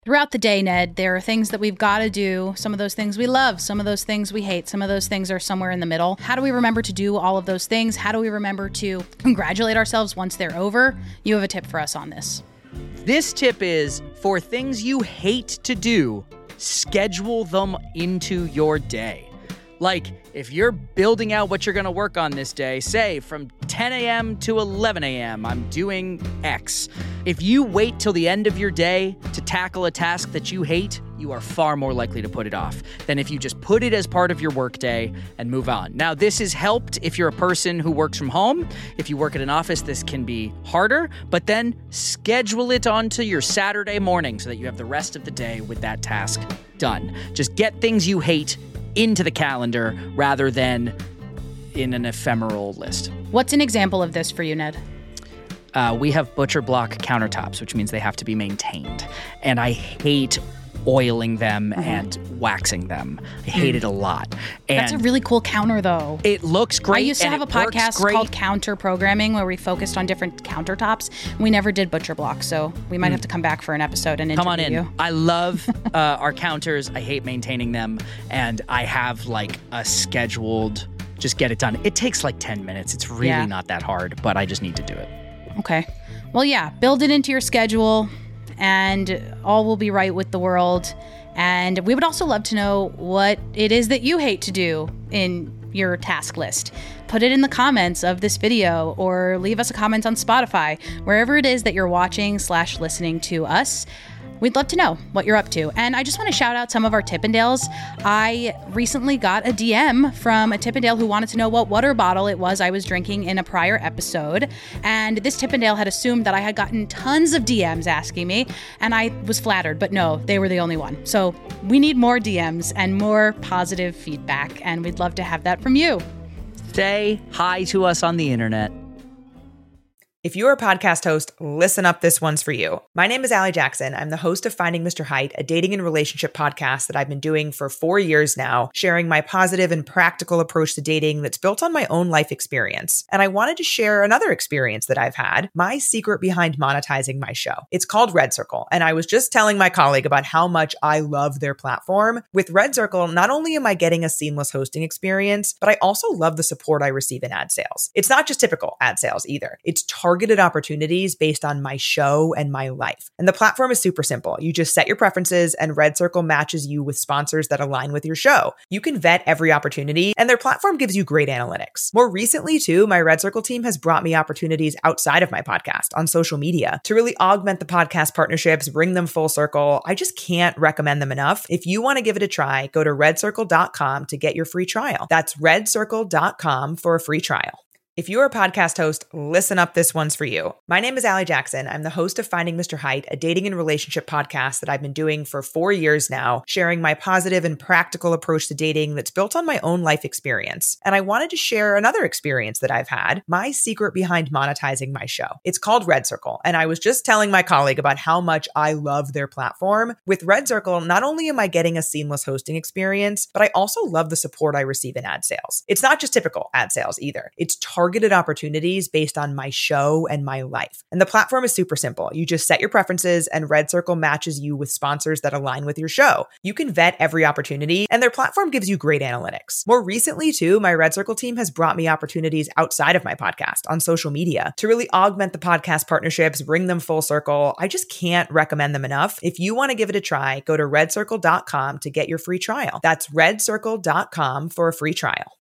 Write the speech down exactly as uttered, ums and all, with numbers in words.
Throughout the day, Ned, there are things that we've got to do. Some of those things we love, some of those things we hate, some of those things are somewhere in the middle. How do we remember to do all of those things? How do we remember to congratulate ourselves once they're over? You have a tip for us on this. This tip is for things you hate to do, schedule them into your day. Like, if you're building out what you're going to work on this day, say from ten a.m. to eleven a.m., I'm doing X. If you wait till the end of your day to tackle a task that you hate, you are far more likely to put it off than if you just put it as part of your workday and move on. Now, this is helped if you're a person who works from home. If you work at an office, this can be harder, but then schedule it onto your Saturday morning so that you have the rest of the day with that task done. Just get things you hate into the calendar rather than in an ephemeral list. What's an example of this for you, Ned? Uh, we have butcher block countertops, which means they have to be maintained. And I hate oiling them mm-hmm. and waxing them. I hate mm. it a lot. And that's a really cool counter, though. It looks great. I used to have a podcast called Counter Programming where we focused on different countertops. We never did butcher blocks, so we might mm. have to come back for an episode and interview Come on in. you. I love uh, our counters. I hate maintaining them, and I have like a scheduled, just get it done. It takes like ten minutes. It's really yeah. not that hard, but I just need to do it. Okay. Well, yeah, build it into your schedule, and all will be right with the world. And we would also love to know what it is that you hate to do in your task list. Put it in the comments of this video or leave us a comment on Spotify, wherever it is that you're watching slash listening to us. We'd love to know what you're up to. And I just want to shout out some of our Tippendales. I recently got a D M from a Tippendale who wanted to know what water bottle it was I was drinking in a prior episode. And this Tippendale had assumed that I had gotten tons of D Ms asking me, and I was flattered, but no, they were the only one. So we need more D Ms and more positive feedback, and we'd love to have that from you. Say hi to us on the internet. If you're a podcast host, listen up, this one's for you. My name is Allie Jackson. I'm the host of Finding Mister Height, a dating and relationship podcast that I've been doing for four years now, sharing my positive and practical approach to dating that's built on my own life experience. And I wanted to share another experience that I've had, my secret behind monetizing my show. It's called Red Circle, and I was just telling my colleague about how much I love their platform. With Red Circle, not only am I getting a seamless hosting experience, but I also love the support I receive in ad sales. It's not just typical ad sales either. It's targeted targeted opportunities based on my show and my life. And the platform is super simple. You just set your preferences and Red Circle matches you with sponsors that align with your show. You can vet every opportunity and their platform gives you great analytics. More recently too, my Red Circle team has brought me opportunities outside of my podcast on social media to really augment the podcast partnerships, bring them full circle. I just can't recommend them enough. If you want to give it a try, go to red circle dot com to get your free trial. That's red circle dot com for a free trial. If you're a podcast host, listen up, this one's for you. My name is Allie Jackson. I'm the host of Finding Mister Height, a dating and relationship podcast that I've been doing for four years now, sharing my positive and practical approach to dating that's built on my own life experience. And I wanted to share another experience that I've had, my secret behind monetizing my show. It's called Red Circle, and I was just telling my colleague about how much I love their platform. With Red Circle, not only am I getting a seamless hosting experience, but I also love the support I receive in ad sales. It's not just typical ad sales either. It's targeted opportunities based on my show and my life. And the platform is super simple. You just set your preferences and Red Circle matches you with sponsors that align with your show. You can vet every opportunity and their platform gives you great analytics. More recently too, my Red Circle team has brought me opportunities outside of my podcast on social media to really augment the podcast partnerships, bring them full circle. I just can't recommend them enough. If you want to give it a try, go to red circle dot com to get your free trial. That's red circle dot com for a free trial.